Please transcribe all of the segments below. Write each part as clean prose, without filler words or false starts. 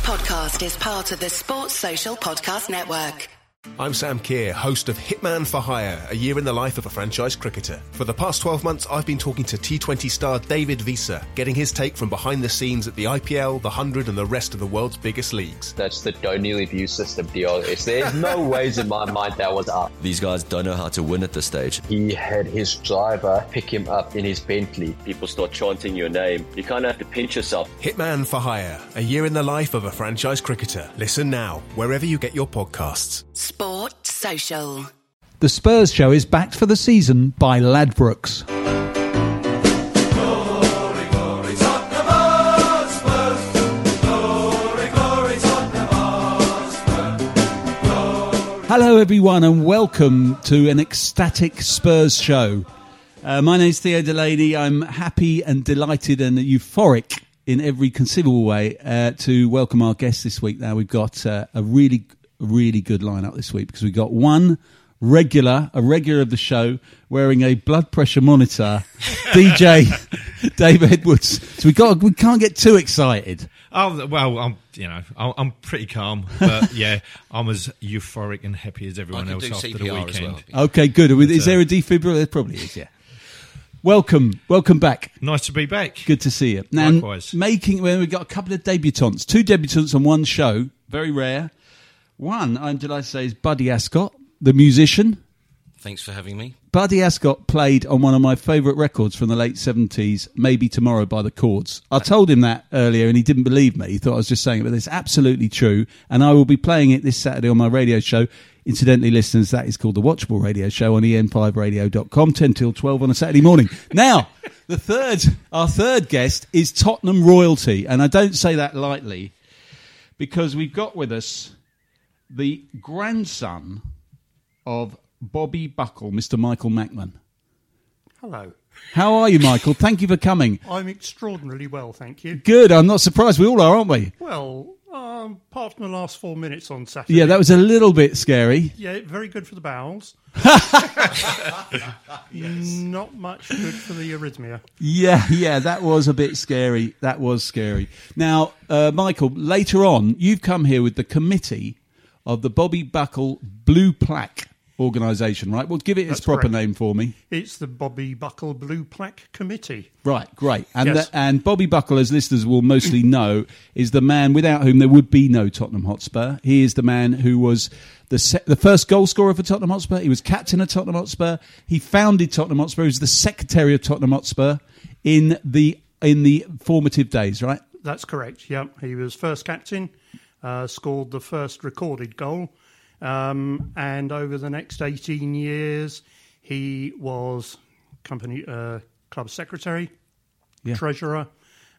podcast is part of the Sports Social Podcast Network. I'm Sam Keir, host of Hitman for Hire, a year in the life of a franchise cricketer. For the past 12 months, I've been talking to T20 star David Visa, getting his take from behind the scenes at the IPL, the 100 and the rest of the world's biggest leagues. That's the D'O'Neill view system deal. There's no ways in my mind that was up. These guys don't know how to win at this stage. He had his driver pick him up in his Bentley. People start chanting your name. You kind of have to pinch yourself. Hitman for Hire, a year in the life of a franchise cricketer. Listen now, wherever you get your podcasts. Sport Social. The Spurs Show is backed for the season by Ladbrokes. Hello everyone and welcome to an ecstatic Spurs show. My name's Theo Delaney. I'm happy and delighted and euphoric in every conceivable way to welcome our guest this week. Now we've got a really good lineup this week because we've got a regular of the show wearing a blood pressure monitor, DJ Dave Edwards. So we can't get too excited. Oh well, I'm pretty calm, but yeah, I'm as euphoric and happy as everyone else after CPR the weekend. Well. Okay, good. Is there a defibrillator? There probably is. Yeah. Welcome back. Nice to be back. Good to see you. Now, likewise. We've got a couple of debutantes, two debutants on one show, very rare. One, I'm delighted to say, is Buddy Ascott, the musician. Thanks for having me. Buddy Ascott played on one of my favourite records from the late 70s, Maybe Tomorrow by the Chords. I told him that earlier and he didn't believe me. He thought I was just saying it, but it's absolutely true. And I will be playing it this Saturday on my radio show. Incidentally, listeners, that is called The Watchable Radio Show on en5radio.com, 10 till 12 on a Saturday morning. Now, our third guest is Tottenham royalty. And I don't say that lightly because we've got with us the grandson of Bobby Buckle, Mr. Michael Mackman. Hello. How are you, Michael? Thank you for coming. I'm extraordinarily well, thank you. Good. I'm not surprised. We all are, aren't we? Well, apart from the last 4 minutes on Saturday. Yeah, that was a little bit scary. Yeah, very good for the bowels. Not much good for the arrhythmia. Yeah, that was a bit scary. That was scary. Now, Michael, later on, you've come here with the committee of the Bobby Buckle Blue Plaque organisation, right? Well, give it its proper name for me. It's the Bobby Buckle Blue Plaque Committee. Right, great. And yes. And Bobby Buckle, as listeners will mostly know, is the man without whom there would be no Tottenham Hotspur. He is the man who was the first goal scorer for Tottenham Hotspur. He was captain of Tottenham Hotspur. He founded Tottenham Hotspur. He was the secretary of Tottenham Hotspur in the formative days, right? That's correct, yeah. He was first captain, scored the first recorded goal. And over the next 18 years, he was club secretary, treasurer,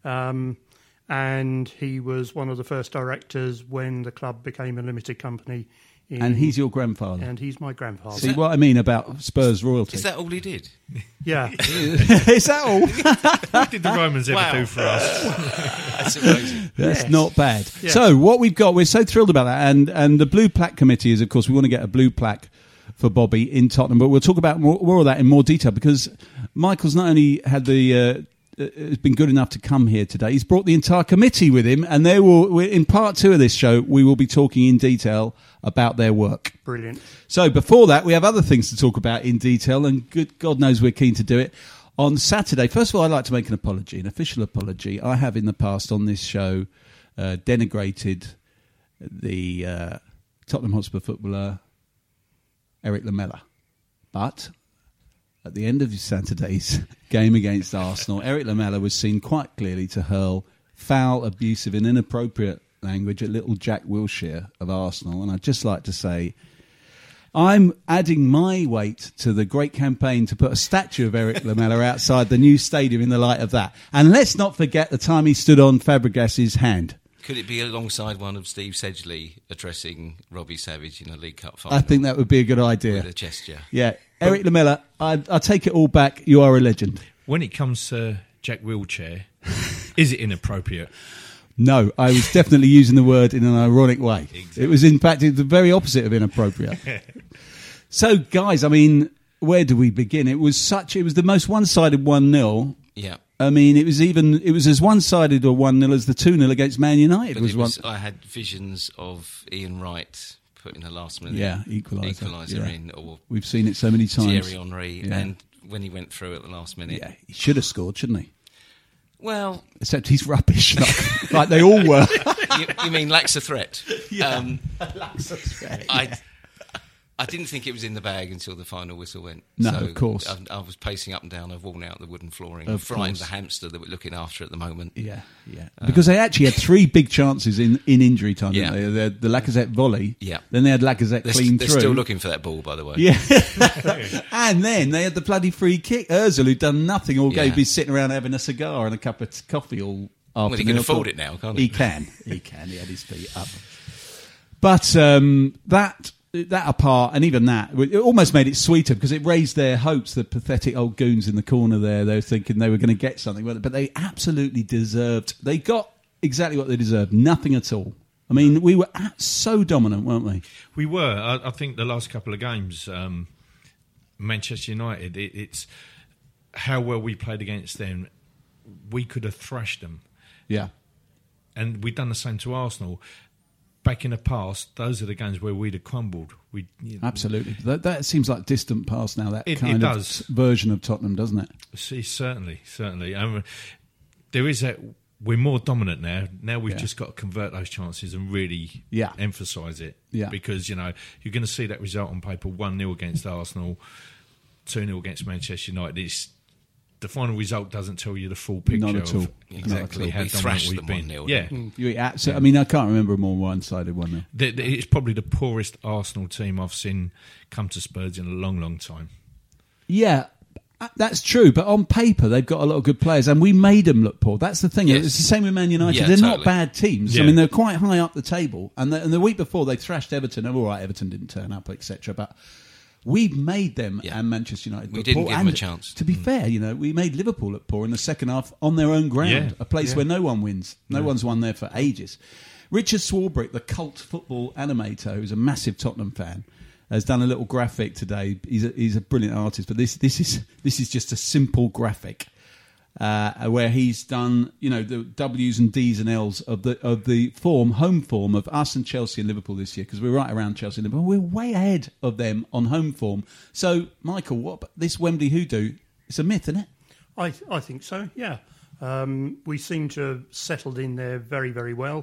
and he was one of the first directors when the club became a limited company. And he's your grandfather. And he's my grandfather. See what I mean about Spurs royalty? Is that all he did? Yeah. Is that all? What did the Romans ever do for us? That's amazing. That's not bad. Yes. So what we've got, we're so thrilled about that. And the Blue Plaque Committee is, of course, we want to get a blue plaque for Bobby in Tottenham. But we'll talk about more of that in more detail because Michael's not only had has been good enough to come here today, he's brought the entire committee with him. And in part 2 of this show, we will be talking in detail about their work. Brilliant. So before that, we have other things to talk about in detail, and good God knows we're keen to do it. On Saturday, first of all, I'd like to make an official apology. I have in the past on this show denigrated the Tottenham Hotspur footballer Eric Lamela. But at the end of Saturday's game against Arsenal, Eric Lamela was seen quite clearly to hurl foul, abusive and inappropriate language at little Jack Wilshere of Arsenal. And I'd just like to say I'm adding my weight to the great campaign to put a statue of Eric Lamela outside the new stadium in the light of that. And let's not forget the time he stood on Fabregas's hand. Could it be alongside one of Steve Sedgley addressing Robbie Savage in a League Cup final? I think that would be a good idea. With a gesture. Yeah. Eric Lamela, I take it all back. You are a legend. When it comes to Jack Wilshere, is it inappropriate? No, I was definitely using the word in an ironic way. Exactly. It was, in fact, the very opposite of inappropriate. So, guys, I mean, where do we begin? It was the most one-sided 1-0. Yeah. I mean, it was as one-sided or 1-0 as the 2-0 against Man United. I had visions of Ian Wright putting a last-minute equaliser in, or we've seen it so many times. Thierry Henry, and when he went through at the last minute, he should have scored, shouldn't he? Well, except he's rubbish, like they all were. You mean lacks a threat? Yeah, lacks a threat. I didn't think it was in the bag until the final whistle went. No, so of course. I was pacing up and down. I've worn out the wooden flooring, frightened the hamster that we're looking after at the moment. Yeah. Because they actually had 3 big chances in injury time. Yeah. Didn't they? They had the Lacazette volley. Yeah. Then they had Lacazette clean they're through. They're still looking for that ball, by the way. Yeah. And then they had the bloody free kick. Ozil, who'd done nothing all game, be sitting around having a cigar and a cup of coffee all afternoon. Well, he can afford it now, can't he? He can. He had his feet up. But that apart, and even that, it almost made it sweeter because it raised their hopes, the pathetic old goons in the corner there. They were thinking they were going to get something, but they absolutely deserved. They got exactly what they deserved, nothing at all. I mean, we were so dominant, weren't we? We were. I think the last couple of games, Manchester United, it's how well we played against them. We could have thrashed them. Yeah. And we've done the same to Arsenal. Back in the past, those are the games where we'd have crumbled. Absolutely. That seems like distant past now, that kind of version of Tottenham, doesn't it? See, certainly. There is that. We're more dominant now. Now we've just got to convert those chances and really emphasise it. Yeah. Because, you're going to see that result on paper, 1-0 against Arsenal, 2-0 against Manchester United. The final result doesn't tell you the full picture. Not at all. Exactly. How dominant we've been. 1-0. Yeah. I mean, I can't remember a more one-sided one now. It's probably the poorest Arsenal team I've seen come to Spurs in a long, long time. Yeah, that's true. But on paper, they've got a lot of good players, and we made them look poor. That's the thing. Yes. It's the same with Man United. They're not bad teams. Yeah. I mean, they're quite high up the table. And the week before, they thrashed Everton. All right, Everton didn't turn up, etc. But we've made them and Manchester United we look didn't poor. give them a chance. To be fair, we made Liverpool look poor in the second half on their own ground, a place where no one wins. No one's won there for ages. Richard Swarbrick, the cult football animator, who's a massive Tottenham fan, has done a little graphic today. He's a brilliant artist, but this is just a simple graphic where he's done the W's and D's and L's of the home form of us and Chelsea and Liverpool this year, because we're right around Chelsea and Liverpool. We're way ahead of them on home form. So, Michael, what this Wembley hoodoo? It's a myth, isn't it? I think so. Yeah, we seem to have settled in there very, very well.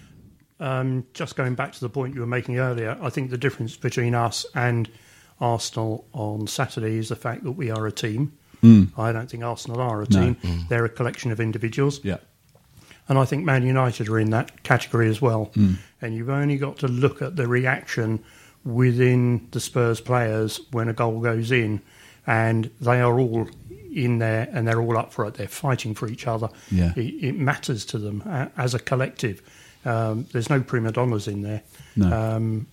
Just going back to the point you were making earlier, I think the difference between us and Arsenal on Saturday is the fact that we are a team. I don't think Arsenal are a team. They're a collection of individuals. Yeah. And I think Man United are in that category as well. And you've only got to look at the reaction within the Spurs players when a goal goes in, and they are all in there and they're all up for it. They're fighting for each other. Yeah. It matters to them as a collective. There's no prima donnas in there. No.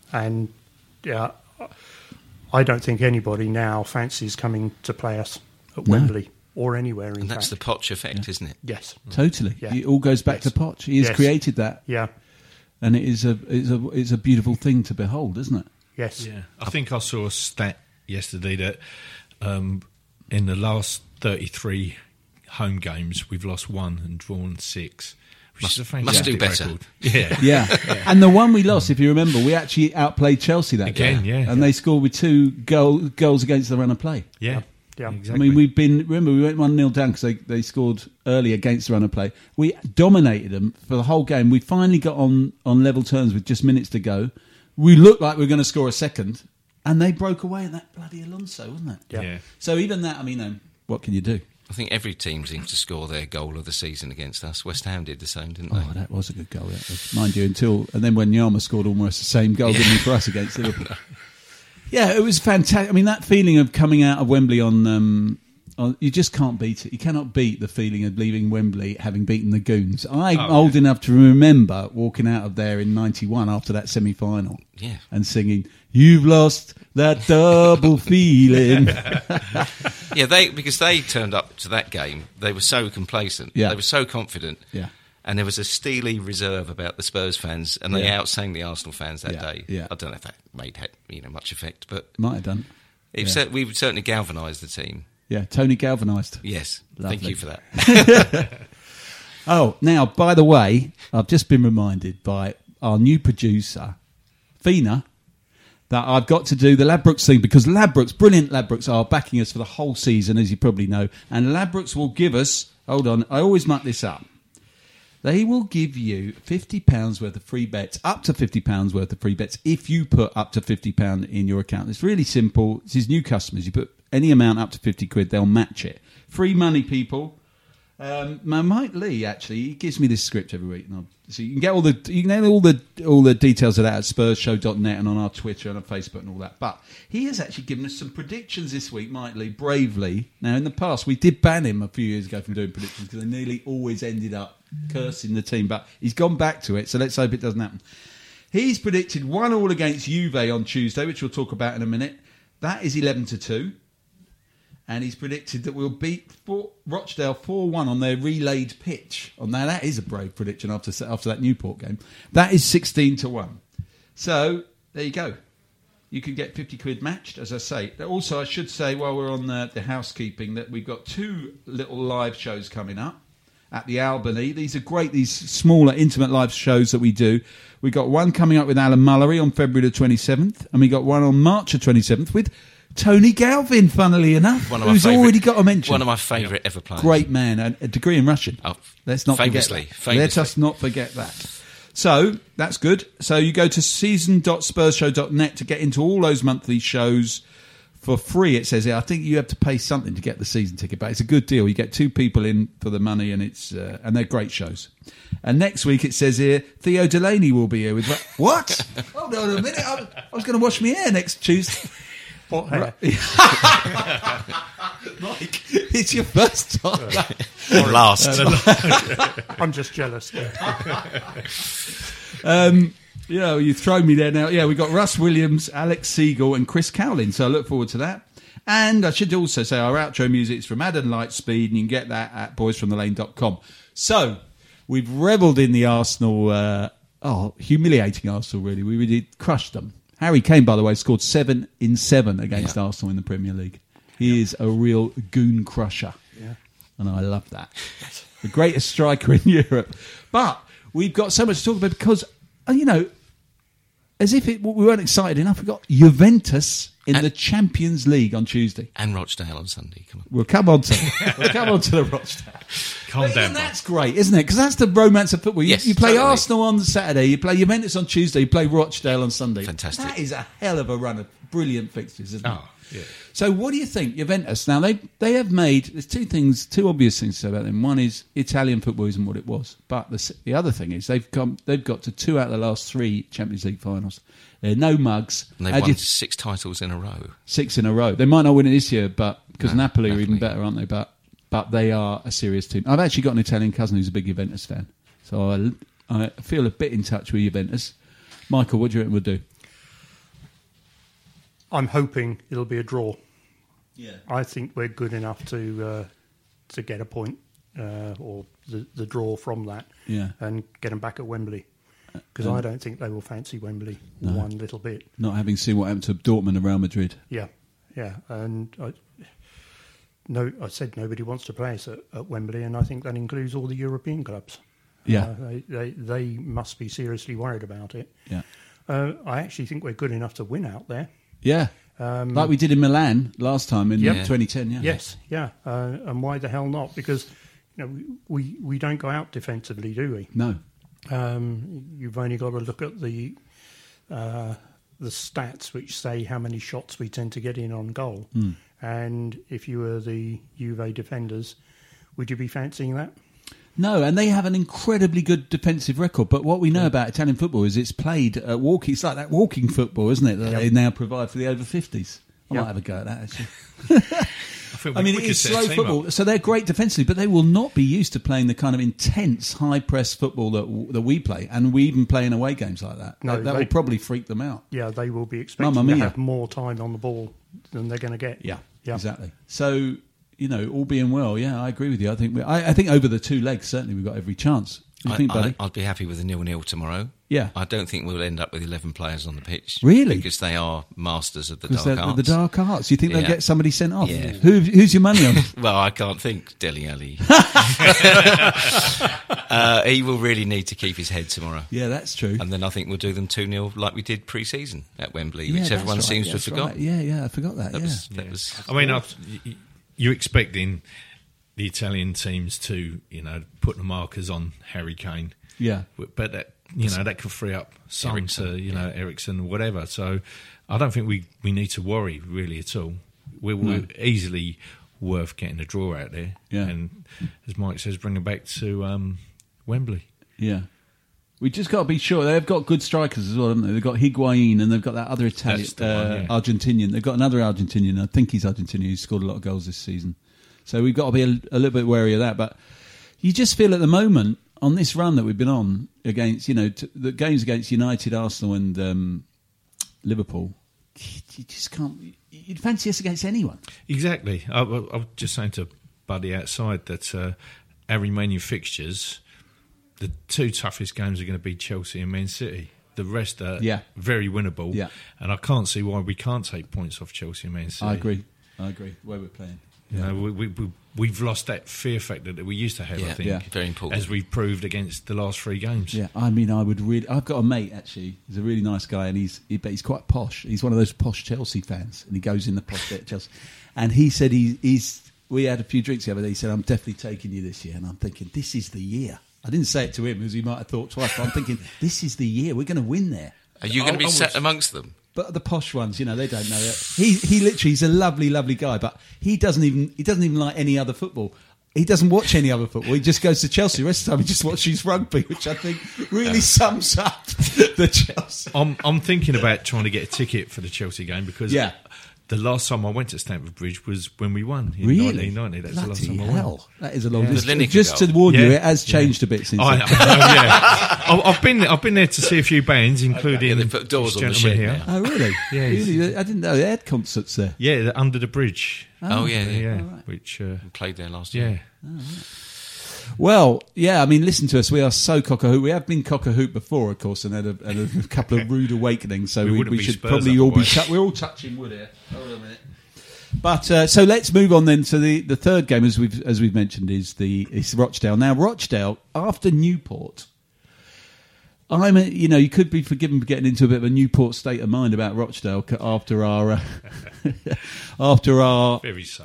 I don't think anybody now fancies coming to play us at Wembley or anywhere, in fact. And that's the Poch effect, isn't it? Yes. Totally. Yeah. It all goes back to Poch. He has created that. Yeah. And it's a beautiful thing to behold, isn't it? Yes. Yeah. I think I saw a stat yesterday that in the last 33 home games, we've lost 1 and drawn 6. Must do better. Record. Yeah. And the one we lost, if you remember, we actually outplayed Chelsea that game. And they scored with 2 goals against the run of play. Yeah. Exactly. I mean, we went 1-0 down because they scored early against the run of play. We dominated them for the whole game. We finally got on level terms with just minutes to go. We looked like we were going to score a second, and they broke away in that bloody Alonso, wasn't it? Yeah. So even that, I mean, what can you do? I think every team seemed to score their goal of the season against us. West Ham did the same, didn't they? Oh, that was a good goal, mind you. And then when Nyama scored almost the same goal, didn't he, for us against Liverpool? Yeah, it was fantastic. I mean, that feeling of coming out of Wembley on you just can't beat it. You cannot beat the feeling of leaving Wembley having beaten the Goons. I'm old enough to remember walking out of there in '91 after that semi-final, and singing, "You've lost that double feeling." Because they turned up to that game. They were so complacent. Yeah. They were so confident. Yeah. And there was a steely reserve about the Spurs fans, and they outsang the Arsenal fans that day. Yeah. I don't know if that made much effect, but might have done. We certainly galvanised the team. Yeah, Tony galvanised. Yes, Lovely. thank you for that. Oh, now, by the way, I've just been reminded by our new producer, Fina, that I've got to do the Ladbrokes thing, because Ladbrokes, brilliant Ladbrokes, are backing us for the whole season, as you probably know. And Ladbrokes will give us, hold on, I always muck this up. They will give you £50 worth of free bets, up to £50 worth of free bets, if you put up to £50 in your account. It's really simple. This is new customers. You put any amount up to 50 quid, they'll match it. Free money, people. Mike Lee, actually, he gives me this script every week. So you can get all the details of that at SpursShow.net and on our Twitter and on Facebook and all that. But he has actually given us some predictions this week, Mike Lee, bravely. Now, in the past, we did ban him a few years ago from doing predictions because they nearly always ended up cursing the team. But he's gone back to it, so let's hope it doesn't happen. He's predicted 1-1 against Juve on Tuesday, which we'll talk about in a minute. That is 11-2. And he's predicted that we'll beat Rochdale 4-1 on their relayed pitch. Now, that is a brave prediction after that Newport game. That is 16-1. So, there you go. You can get 50 quid matched, as I say. Also, I should say, while we're on the housekeeping, that we've got 2 little live shows coming up at the Albany. These are great, these smaller, intimate live shows that we do. We've got one coming up with Alan Mullery on February the 27th, and we got one on March the 27th with Tony Galvin, funnily enough, who's already got a mention. One of my favourite ever players. Great man, a degree in Russian. Oh, Let's not famously. Let us not forget that. So, that's good. So you go to season.spursshow.net to get into all those monthly shows for free, it says here. I think you have to pay something to get the season ticket, but it's a good deal. You get 2 people in for the money, and and they're great shows. And next week, it says here, Theo Delaney will be here with... What? Hold on a minute. I was going to wash my hair next Tuesday. What hair? Mike, it's your first time. Or last. I'm just jealous. You throw me there now. Yeah, we've got Russ Williams, Alex Siegel and Chris Cowlin, so I look forward to that. And I should also say our outro music is from Adam Lightspeed, and you can get that at boysfromthelane.com. So, we've revelled in the Arsenal, humiliating Arsenal, really. We really crushed them. Harry Kane, by the way, scored 7 in 7 against Arsenal in the Premier League. He is a real goon crusher. Yeah. And I love that. The greatest striker in Europe. But we've got so much to talk about because, as if we weren't excited enough, we've got Juventus in the Champions League on Tuesday. And Rochdale on Sunday. Come on. We'll come on to the Rochdale. Calm down. That's great, isn't it? Because that's the romance of football. Yes, you play totally. Arsenal on Saturday, you play Juventus on Tuesday, you play Rochdale on Sunday. Fantastic. That is a hell of a run of brilliant fixtures, isn't it? Yeah. So what do you think, Juventus? Now, they have made... There's 2 obvious things to say about them. One is Italian football isn't what it was. But the other thing is they've got to 2 out of the last 3 Champions League finals. They're no mugs. And they've won 6 titles in a row. 6 in a row. They might not win it this year, but because Napoli are even better, aren't they? But they are a serious team. I've actually got an Italian cousin who's a big Juventus fan. So I feel a bit in touch with Juventus. Michael, what do you reckon we'll do? I'm hoping it'll be a draw. Yeah. I think we're good enough to get a point or the draw from that and get them back at Wembley. Because I don't think they will fancy Wembley one little bit. Not having seen what happened to Dortmund and Real Madrid. Yeah. And I said nobody wants to play us at Wembley, and I think that includes all the European clubs. Yeah. They must be seriously worried about it. Yeah. I actually think we're good enough to win out there. Yeah. Like we did in Milan last time in 2010. Yeah. Yes. Yeah. And why the hell not? Because we don't go out defensively, do we? No. You've only got to look at the stats which say how many shots we tend to get in on goal. And if you were the Juve defenders, would you be fancying that? No, and they have an incredibly good defensive record. But what we know about Italian football is it's played at walking. It's like that walking football, isn't it? That they now provide for the over 50s. I might have a go at that, actually. I mean, it's slow football, so they're great defensively, but they will not be used to playing the kind of intense, high-press football that we play, and we even play in away games like that. No, that will probably freak them out. Yeah, they will be expecting to have more time on the ball than they're going to get. Yeah, exactly. So, all being well, I agree with you. I think over the 2 legs, certainly we've got every chance. What do you think, buddy? I'd be happy with a 0-0 tomorrow. Yeah. I don't think we'll end up with 11 players on the pitch. Really? Because they are masters of the dark arts. The dark arts. You think they'll get somebody sent off? Yeah. Who's your money on? Well, I can't think. Dele Alli. He will really need to keep his head tomorrow. Yeah, that's true. And then I think we'll do them 2-0 like we did pre-season at Wembley, which everyone seems to have forgotten. Right. Yeah, I forgot that. That was I mean, you're expecting the Italian teams to, put the markers on Harry Kane. Yeah. But that, that could free up some to, Eriksen or whatever. So I don't think we need to worry really at all. We're easily worth getting a draw out there. Yeah. And as Mike says, bring them back to Wembley. Yeah. We just got to be sure. They've got good strikers as well, haven't they? They've got Higuain and they've got that other Italian, Argentinian. They've got another Argentinian. I think he's Argentinian. He's scored a lot of goals this season. So we've got to be a little bit wary of that. But you just feel at the moment, on this run that we've been on against, the games against United, Arsenal and Liverpool, you just can't... You'd fancy us against anyone. Exactly. I was just saying to Buddy outside that our remaining fixtures, the two toughest games are going to be Chelsea and Man City. The rest are very winnable. Yeah. And I can't see why we can't take points off Chelsea and Man City. I agree. The way we're playing. Yeah. We've lost that fear factor that we used to have, I think. Yeah, very important. As we've proved against the last 3 games. Yeah, I mean, I've got a mate, actually. He's a really nice guy, and he's quite posh. He's one of those posh Chelsea fans, and he goes in the posh bit at Chelsea. And he said we had a few drinks the other day. He said, I'm definitely taking you this year. And I'm thinking, this is the year. I didn't say it to him, because he might have thought twice, but I'm thinking, this is the year. We're going to win there. Are you going to be sat amongst them? But the posh ones, they don't know it. He literally, he's a lovely, lovely guy, but he doesn't even like any other football. He doesn't watch any other football. He just goes to Chelsea. The rest of the time, he just watches rugby, which I think really sums up the Chelsea. I'm thinking about trying to get a ticket for the Chelsea game because the last time I went to Stamford Bridge was when we won in 1990. That's Bloody the last time I went. That is a long distance. Lineker Just goal. to warn you, it has changed a bit since. I've been there to see a few bands, including they put doors on the gentleman shed here. now. Oh, really? Yeah, really? I didn't know they had concerts there. Yeah, they're Under the Bridge. Oh, yeah. Right. Which played there last year. Well, yeah, I mean, listen to us. We are so cock-a-hoot. We have been cock-a-hoot before, of course, and had a couple of rude awakenings. So we should probably all be... We're all touching wood here. Hold on a minute. But so let's move on then to the third game, as we've mentioned, is Rochdale. Now, Rochdale, after Newport... you could be forgiven for getting into a bit of a Newport state of mind about Rochdale after our very so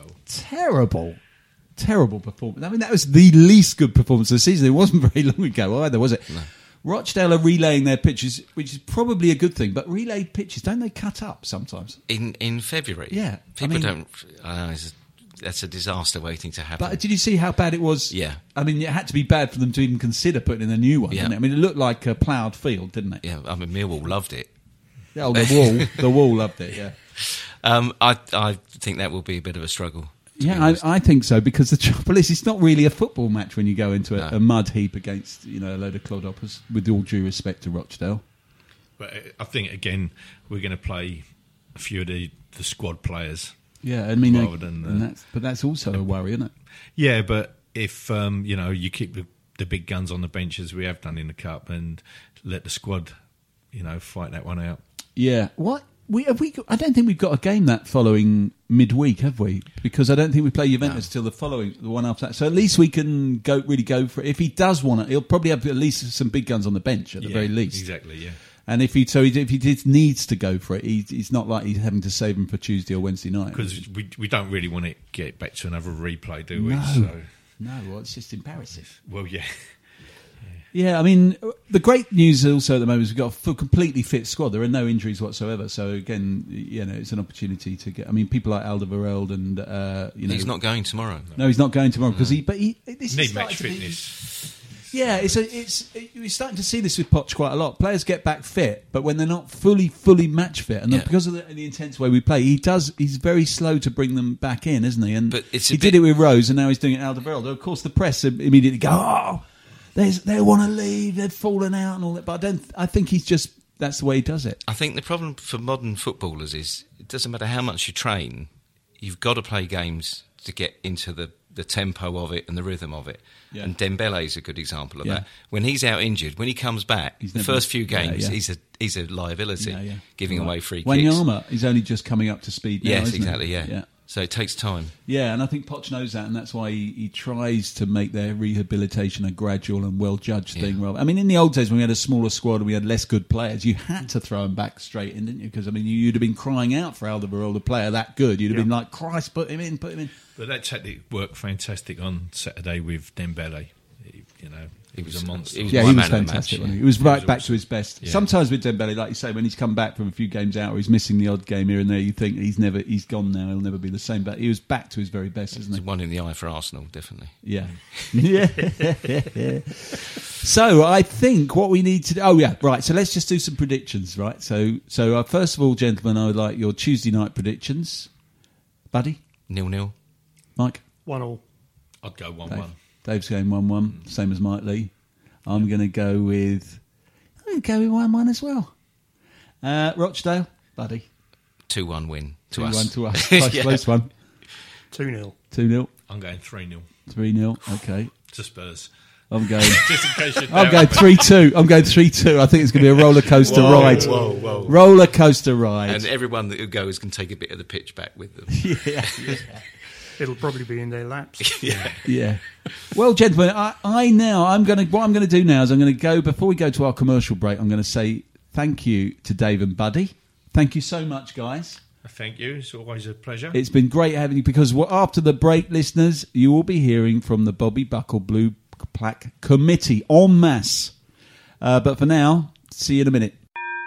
terrible performance. I mean, that was the least good performance of the season. It wasn't very long ago either, was it? No. Rochdale are relaying their pitches, which is probably a good thing. But relayed pitches, don't they cut up sometimes? In February, yeah. People don't. That's a disaster waiting to happen. But did you see how bad it was? Yeah. I mean, it had to be bad for them to even consider putting in a new one, didn't it? I mean, it looked like a ploughed field, didn't it? Yeah, I mean, Millwall loved it. Oh, the wall loved it, yeah. I think that will be a bit of a struggle. Yeah, I think so, because the trouble is it's not really a football match when you go into a mud heap against a load of clodhoppers, with all due respect to Rochdale. But I think, again, we're going to play a few of the squad players. Yeah, I mean, that's also a worry, isn't it? Yeah, but if you keep the big guns on the bench as we have done in the cup and let the squad, fight that one out. Yeah, what I don't think we've got a game that following midweek, have we? Because I don't think we play Juventus till the one after that. So at least we can go for it. If he does want it, he'll probably have at least some big guns on the bench at the very least. Exactly, yeah. And if he needs to go for it, he's not like he's having to save him for Tuesday or Wednesday night. Because we don't really want to get back to another replay, do we? No, well, it's just embarrassing. Well, yeah. Yeah, I mean, the great news also at the moment is we've got a completely fit squad. There are no injuries whatsoever. So, again, it's an opportunity to get... I mean, people like Alderweireld and, He's not going tomorrow. No, he's not going tomorrow because need match fitness. Yeah, we're starting to see this with Poch quite a lot. Players get back fit, but when they're not fully match fit, and because of the intense way we play, he's very slow to bring them back in, isn't he? And he did it with Rose, and now he's doing it with Alderweireld. Of course, the press immediately go, "Oh, they want to leave, they've fallen out," and all that. But I think that's the way he does it. I think the problem for modern footballers is it doesn't matter how much you train, you've got to play games to get into the the tempo of it and the rhythm of it. Yeah. And Dembele's a good example of that. When he's out injured, when he comes back, the first few games, he's a liability, giving away free kicks. Wanyama is only just coming up to speed now, yes, isn't exactly, he? yeah. So it takes time. Yeah, and I think Poch knows that, and that's why he tries to make their rehabilitation a gradual and well-judged thing. I mean, in the old days when we had a smaller squad and we had less good players, you had to throw them back straight in, didn't you? Because, I mean, you'd have been crying out for Alderweireld, a player that good. You'd have been like, Christ, put him in. But that tactic worked fantastic on Saturday with Dembele. He was a monster. He was fantastic. He was right back to his best. Yeah. Sometimes with Dembele, like you say, when he's come back from a few games out or he's missing the odd game here and there, you think he's gone now, he'll never be the same. But he was back to his very best, isn't he? One in the eye for Arsenal, definitely. Yeah. Yeah. So I think what we need to do... Oh, yeah, right. So let's just do some predictions, right? So first of all, gentlemen, I would like your Tuesday night predictions. Buddy? 0-0. Mike? 1-1. I'd go 1-1. Dave's going 1-1, same as Mike Lee. I'm going to go with 1-1 as well. Rochdale, buddy. 2-1 win to 2-1 us. 2-1 to us. Close one. 2-0. 2-0. I'm going 3-0. 3-0, okay. To Spurs. I'm going... Just in case you're I'm going 3-2. I'm going 3-2. I think it's going to be a roller coaster ride. Whoa. Roller coaster ride. And everyone that goes can take a bit of the pitch back with them. Yeah. It'll probably be in their laps. Yeah. Well, gentlemen, what I'm going to do now is I'm going to go, before we go to our commercial break, I'm going to say thank you to Dave and Buddy. Thank you so much, guys. Thank you. It's always a pleasure. It's been great having you, because after the break, listeners, you will be hearing from the Bobby Buckle Blue Plaque Committee en masse. But for now, see you in a minute.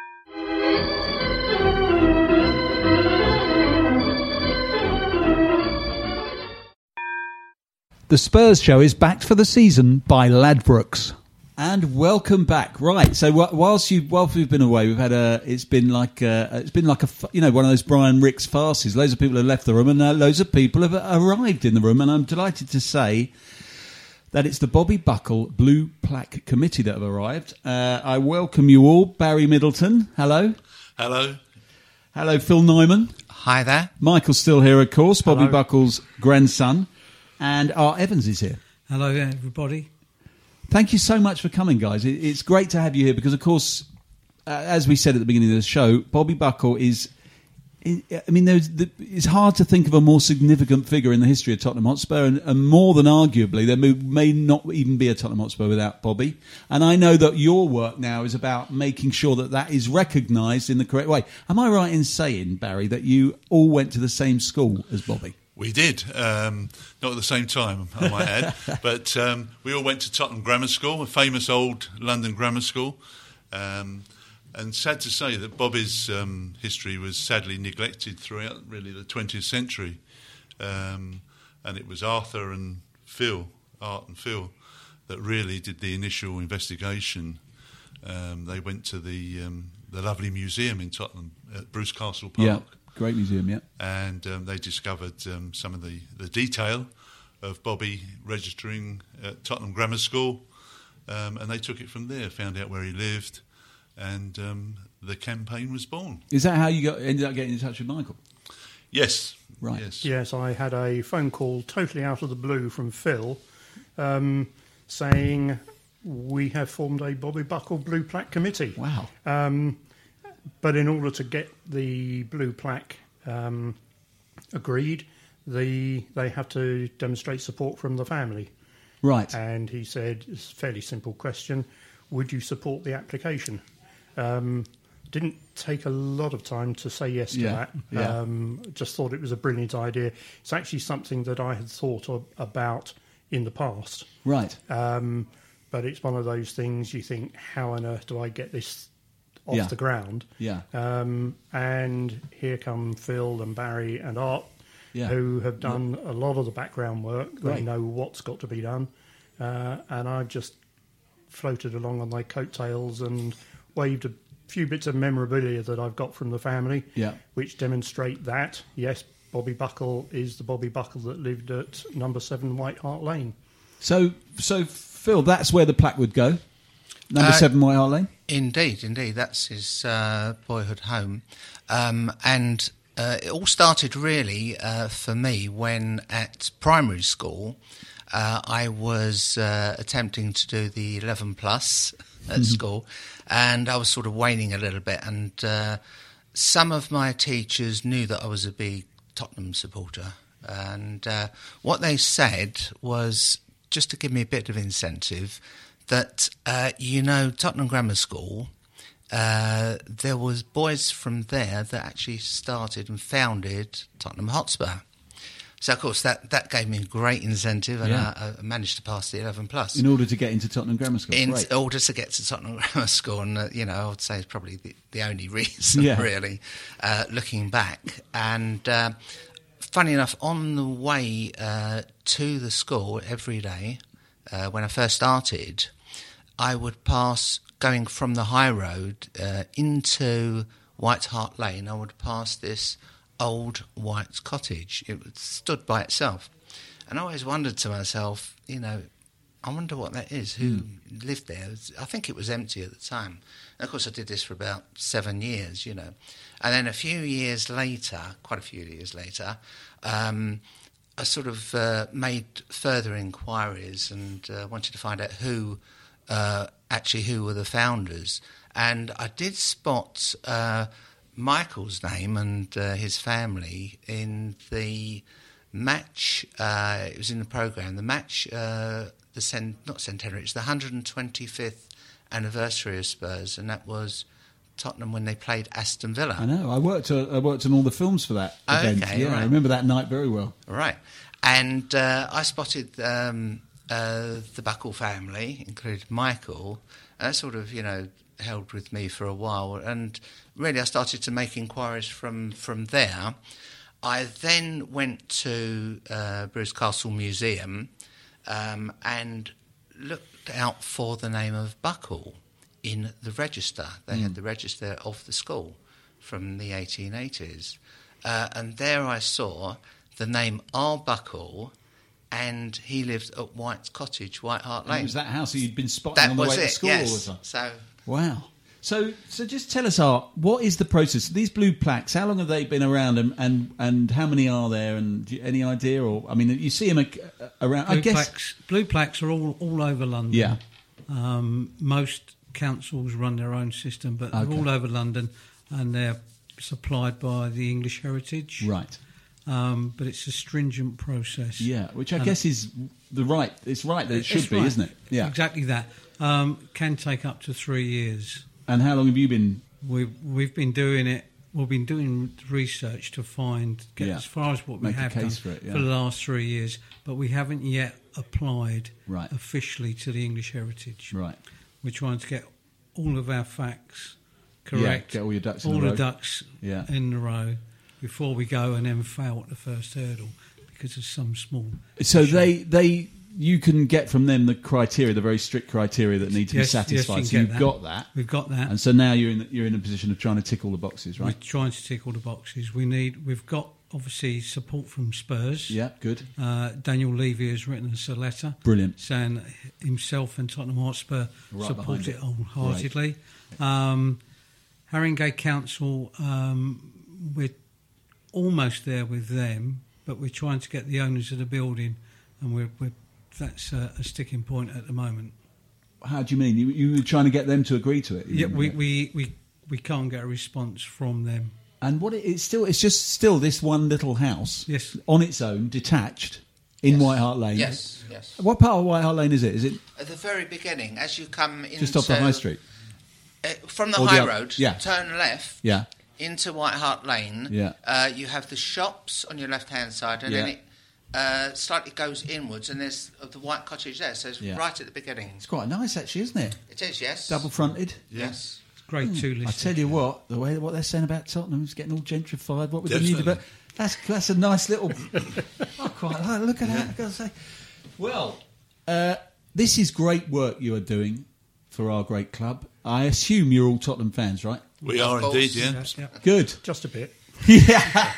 The Spurs Show is backed for the season by Ladbrokes. And welcome back. Right, so whilst we've been away, we've had it's been like one of those Brian Ricks farces. Loads of people have left the room, and loads of people have arrived in the room. And I'm delighted to say that it's the Bobby Buckle Blue Plaque Committee that have arrived. I welcome you all. Barry Middleton, hello. Hello. Hello, Phil Neumann. Hi there. Michael's still here, of course. Bobby Buckle's grandson. And Art Evans is here. Hello, everybody. Thank you so much for coming, guys. It's great to have you here because, of course, as we said at the beginning of the show, Bobby Buckle is... it's hard to think of a more significant figure in the history of Tottenham Hotspur, and more than arguably, there may not even be a Tottenham Hotspur without Bobby. And I know that your work now is about making sure that is recognised in the correct way. Am I right in saying, Barry, that you all went to the same school as Bobby? We did, not at the same time, I might add, but we all went to Tottenham Grammar School, a famous old London grammar school, and sad to say that Bobby's history was sadly neglected throughout really the 20th century, and it was Art and Phil, that really did the initial investigation. They went to the lovely museum in Tottenham at Bruce Castle Park. Yeah. Great museum, yeah. And they discovered some of the detail of Bobby registering at Tottenham Grammar School, and they took it from there, found out where he lived, and the campaign was born. Is that how you ended up getting in touch with Michael? Yes. Right. Yes, I had a phone call totally out of the blue from Phil saying, we have formed a Bobby Buckle Blue Plaque Committee. Wow. But in order to get the blue plaque agreed, they have to demonstrate support from the family. Right. And he said, it's a fairly simple question, would you support the application? Didn't take a lot of time to say yes to that. Yeah. Just thought it was a brilliant idea. It's actually something that I had thought about in the past. Right. But it's one of those things you think, how on earth do I get this off the ground? Yeah. And here come Phil and Barry and Art, who have done a lot of the background work. They know what's got to be done. And I've just floated along on my coattails and waved a few bits of memorabilia that I've got from the family, which demonstrate that, yes, Bobby Buckle is the Bobby Buckle that lived at number 7 White Hart Lane. So Phil, that's where the plaque would go? Number 7 White Hart Lane? Indeed. That's his boyhood home. And It all started really for me when at primary school I was attempting to do the 11 plus at school, and I was sort of waning a little bit, and some of my teachers knew that I was a big Tottenham supporter, and what they said was, just to give me a bit of incentive, that Tottenham Grammar School, there was boys from there that actually started and founded Tottenham Hotspur. So, of course, that gave me great incentive, and I managed to pass the 11 plus. In order to get into Tottenham Grammar School? In order to get to Tottenham Grammar School, and, I would say it's probably the only reason, really, looking back. And funny enough, on the way to the school every day, when I first started, I would pass, going from the high road into White Hart Lane, I would pass this old white cottage. It stood by itself. And I always wondered to myself, I wonder what that is, who lived there. I think it was empty at the time. And of course I did this for about 7 years, And then quite a few years later, I sort of made further inquiries and wanted to find out who were the founders. And I did spot Michael's name and his family in the match. It was in the programme. The match, not centenary. It's the 125th anniversary of Spurs, and that was Tottenham when they played Aston Villa. I know. I worked on all the films for that event. Okay, yeah, right. I remember that night very well. Right, and I spotted the Buckle family, including Michael. And that sort of, held with me for a while, and really I started to make inquiries from there. I then went to Bruce Castle Museum and looked out for the name of Buckle in the register. They had the register of the school from the 1880s, and there I saw the name R. Buckle, and he lived at White's Cottage, White Hart Lane. And was that house that you'd been spotting on the way to school all the time? So. Wow. So just tell us, Art, what is the process? These blue plaques, how long have they been around, and how many are there? And any idea? Or you see them around. Blue plaques are all over London. Yeah. Most councils run their own system, but they're all over London, and they're supplied by the English Heritage. Right. But it's a stringent process. Yeah, which I guess is it's right that it should be, isn't it? Yeah. Exactly that. Can take up to 3 years. And how long have you been? We've been doing it. We've been doing research to get as far as what we have done for the last 3 years, but we haven't yet applied officially to the English Heritage. Right. We're trying to get all of our facts correct. Get all your ducks in all a row. the ducks in the row before we go and then fail at the first hurdle because of some small. So you can get from them the criteria, the very strict criteria that need to be satisfied. Yes, so you've got that. We've got that. And so now you're in a position of trying to tick all the boxes, right? We're trying to tick all the boxes. We've got obviously support from Spurs. Yeah, good. Daniel Levy has written us a letter. Brilliant. Saying himself and Tottenham Hotspur support it wholeheartedly. Right. Haringey Council, we're almost there with them, but we're trying to get the owners of the building, and that's a sticking point at the moment. How do you mean? You were trying to get them to agree to it? Yeah, we can't get a response from them. And it's just still this one little house, on its own, detached in White Hart Lane. Yes. What part of White Hart Lane is it? Is it at the very beginning as you come into just off the High Street? From the high road, turn left. Yeah. Into White Hart Lane. Yeah. You have the shops on your left-hand side, and then it slightly goes inwards, and there's the white cottage there, so it's right at the beginning. It's quite nice, actually, isn't it? It is, yes. Double-fronted. Yes. It's great too. I tell you what they're saying about Tottenham is getting all gentrified. What was the need about? That's a nice little. I quite like. Look at that. I've got to say. Well, this is great work you are doing for our great club. I assume you're all Tottenham fans, right? We are indeed, yeah. Good. Just a bit. Yeah.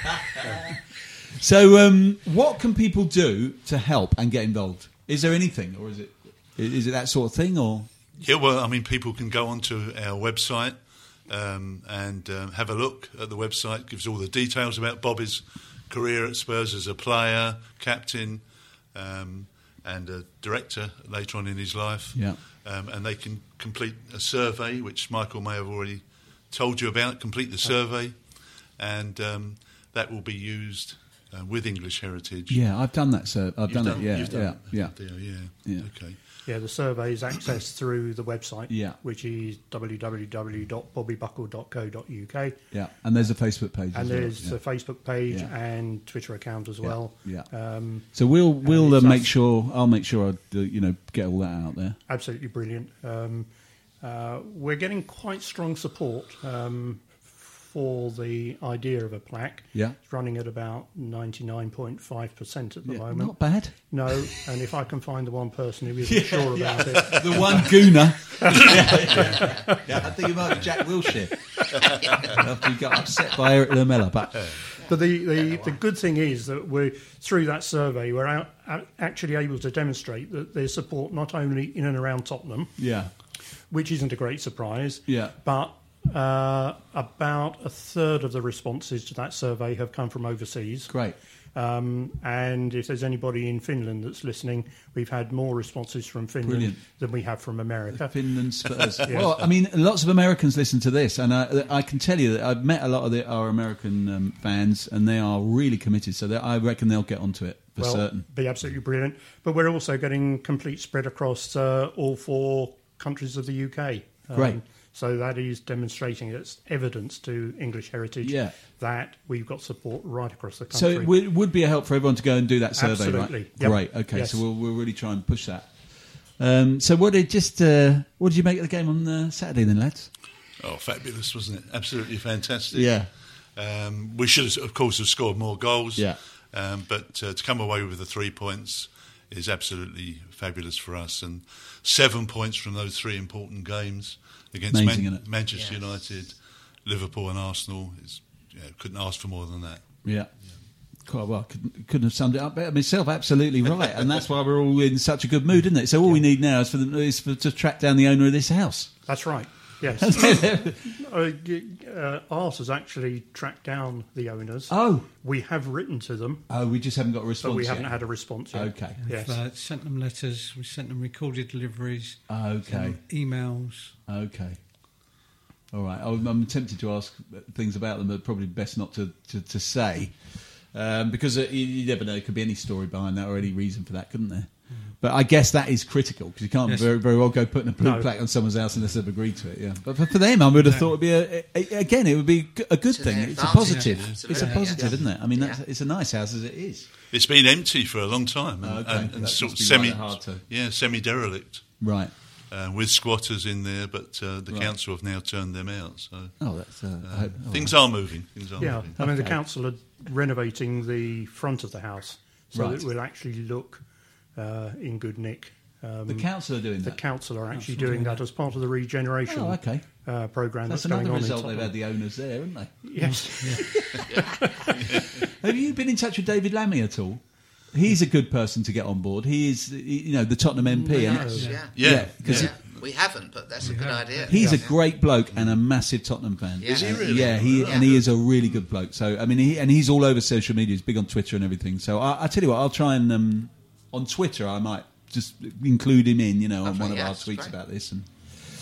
So, what can people do to help and get involved? Is there anything, or is it that sort of thing, or? Yeah, well, I mean, people can go onto our website, and have a look at the website. It gives all the details about Bobby's career at Spurs as a player, captain, and a director later on in his life. Yeah. And they can complete a survey, which Michael may have already told you about. Complete the survey, and that will be used with English Heritage. Yeah, I've done that, sir. I've done it. Yeah. Okay. Yeah, the survey is accessed through the website, which is www.bobbybuckle.co.uk. Yeah, and there's a Facebook page. And there's a Facebook page and Twitter account as well. Yeah. So we'll make sure. I'll make sure I get all that out there. Absolutely brilliant. We're getting quite strong support for the idea of a plaque. Yeah. It's running at about 99.5% at the moment. Not bad. No, and if I can find the one person who isn't sure about it. The one gooner. I think it might be Jack Wilshere. After he got upset by Eric Lamela. But the good thing is that through that survey, we're actually able to demonstrate that there's support not only in and around Tottenham, which isn't a great surprise, but about a third of the responses to that survey have come from overseas. Great. And if there's anybody in Finland that's listening, we've had more responses from Finland than we have from America. Finland Spurs. Well, I mean, lots of Americans listen to this, and I can tell you that I've met a lot of our American fans, and they are really committed, so I reckon they'll get onto it for certain. Be absolutely brilliant. But we're also getting complete spread across all 4 countries of the UK. Great. So that is demonstrating it's evidence to English Heritage that we've got support right across the country. So it would be a help for everyone to go and do that survey, Absolutely. Right? Yep. Great. Okay, yes. so we'll really try and push that. So what did you make of the game on Saturday then, lads? Oh, fabulous, wasn't it? Absolutely fantastic. Yeah. We should, of course, have scored more goals. Yeah. But to come away with the 3 points is absolutely fabulous for us. And 7 points from those 3 important games against Manchester United, Liverpool and Arsenal. Couldn't ask for more than that. Yeah. Quite well. Couldn't have summed it up better myself. Absolutely right. And that's why we're all in such a good mood, isn't it? So all we need now is to track down the owner of this house. That's right. Yes. Art has actually tracked down the owners. Oh. We have written to them. Oh, we just haven't got a response But we yet. haven't had a response yet. Okay. We've sent them letters, we sent them recorded deliveries. Okay. Emails. Okay. All right. I'm tempted to ask things about them, but probably best not to say. Because you never know, there could be any story behind that or any reason for that, couldn't there? But I guess that is critical because you can't very well go putting a blue plaque on someone's house unless they've agreed to it. Yeah, but for them, I would have thought it would be a good thing. It's a positive. It's a positive, isn't it? I mean, it's a nice house as it is. It's been empty for a long time and sort of semi-derelict. Right. With squatters in there, but the council have now turned them out. So things right. are moving. I mean, the council are renovating the front of the house so that it will actually look in good nick. The council are doing that? The council are actually doing that as part of the regeneration programme that's going on. That's another result they've had the owners there, haven't they? Yes. Have you been in touch with David Lammy at all? He's a good person to get on board. He is, the Tottenham MP. We haven't, but that's a good idea. He's a great bloke and a massive Tottenham fan. Is he really? Yeah, and he is a really good bloke. So I mean, he's all over social media. He's big on Twitter and everything. So I tell you what, I'll try and on Twitter I might just include him in, on one of our tweets about this. And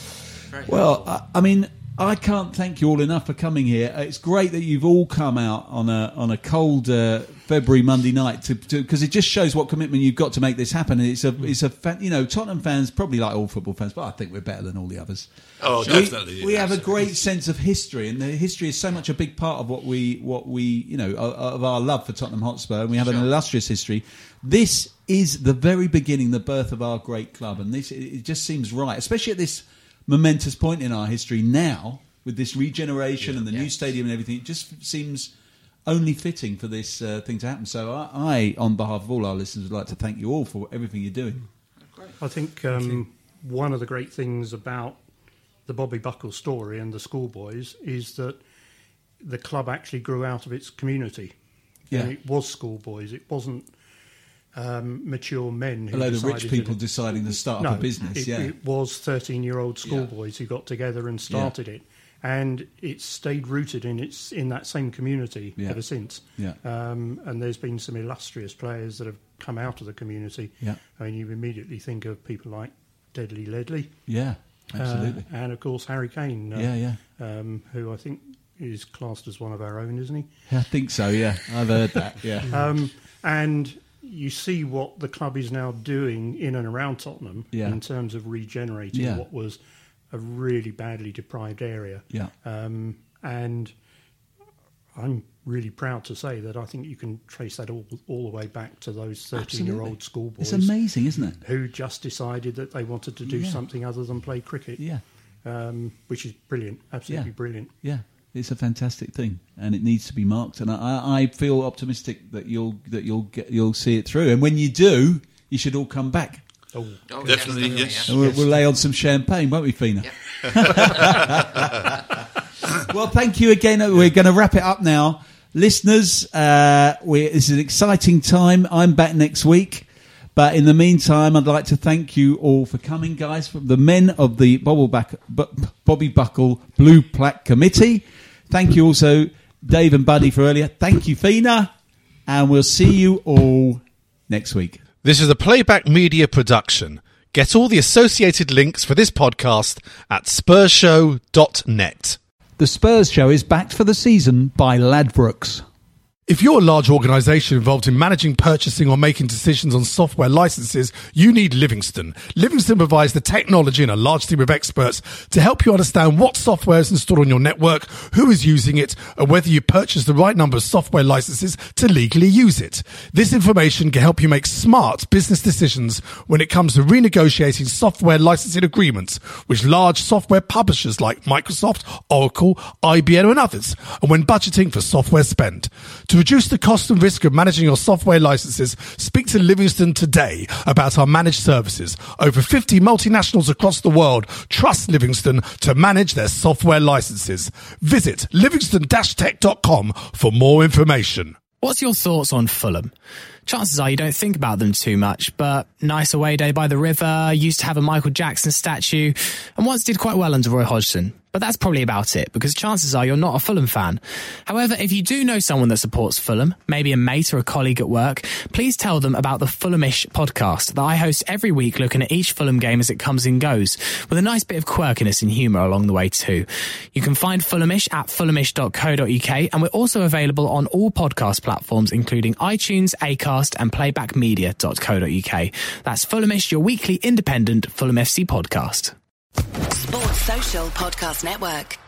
I mean, I can't thank you all enough for coming here. It's great that you've all come out on a cold February Monday night because it just shows what commitment you've got to make this happen. And it's a Tottenham fans probably like all football fans, but I think we're better than all the others. Oh, definitely. We have a great sense of history, and the history is so much a big part of what we of our love for Tottenham Hotspur, and we have an illustrious history. This is the very beginning, the birth of our great club, and it just seems right, especially at this momentous point in our history now, with this regeneration and the new stadium and everything. It just seems only fitting for this thing to happen. So I, on behalf of all our listeners, would like to thank you all for everything you're doing. I think one of the great things about the Bobby Buckle story and the schoolboys is that the club actually grew out of its community. Yeah. And it was schoolboys. It wasn't mature men who a load of rich people deciding to start up a business. It was 13-year-old schoolboys who got together and started it. and it's stayed rooted in that same community ever since. Yeah. And there's been some illustrious players that have come out of the community. Yeah. I mean, you immediately think of people like Deadly Ledley. Yeah, absolutely. And of course Harry Kane. Who I think is classed as one of our own, isn't he? I think so. Yeah, I've heard that. Yeah. And you see what the club is now doing in and around Tottenham in terms of regenerating what was a really badly deprived area. Yeah. And I'm really proud to say that I think you can trace that all the way back to those 13-year-old schoolboys. It's amazing, isn't it? Who just decided that they wanted to do something other than play cricket. Yeah. Which is brilliant, absolutely brilliant. Yeah. It's a fantastic thing, and it needs to be marked. And I feel optimistic that you'll see it through. And when you do, you should all come back. Oh definitely, yes. And we'll lay on some champagne, won't we, Fina? Yeah. Well, thank you again. We're going to wrap it up now, listeners. This is an exciting time. I'm back next week. But in the meantime, I'd like to thank you all for coming, guys, from the men of the Bobby Buckle Blue Plaque Committee. Thank you also, Dave and Buddy, for earlier. Thank you, Fina. And we'll see you all next week. This is a Playback Media production. Get all the associated links for this podcast at spurshow.net. The Spurs Show is backed for the season by Ladbrokes. If you're a large organisation involved in managing, purchasing or making decisions on software licenses, you need Livingston. Livingston provides the technology and a large team of experts to help you understand what software is installed on your network, who is using it, and whether you purchase the right number of software licenses to legally use it. This information can help you make smart business decisions when it comes to renegotiating software licensing agreements with large software publishers like Microsoft, Oracle, IBM and others, and when budgeting for software spend. To reduce the cost and risk of managing your software licenses, speak to Livingston today about our managed services. Over 50 multinationals across the world trust Livingston to manage their software licenses. Visit livingston-tech.com for more information. What's your thoughts on Fulham? Chances are you don't think about them too much, but nice away day by the river, used to have a Michael Jackson statue, and once did quite well under Roy Hodgson. But that's probably about it, because chances are you're not a Fulham fan. However, if you do know someone that supports Fulham, maybe a mate or a colleague at work, please tell them about the Fulhamish podcast that I host every week, looking at each Fulham game as it comes and goes, with a nice bit of quirkiness and humour along the way too. You can find Fulhamish at fulhamish.co.uk, and we're also available on all podcast platforms, including iTunes, Acast and playbackmedia.co.uk. That's Fulhamish, your weekly independent Fulham FC podcast. Sports Social Podcast Network.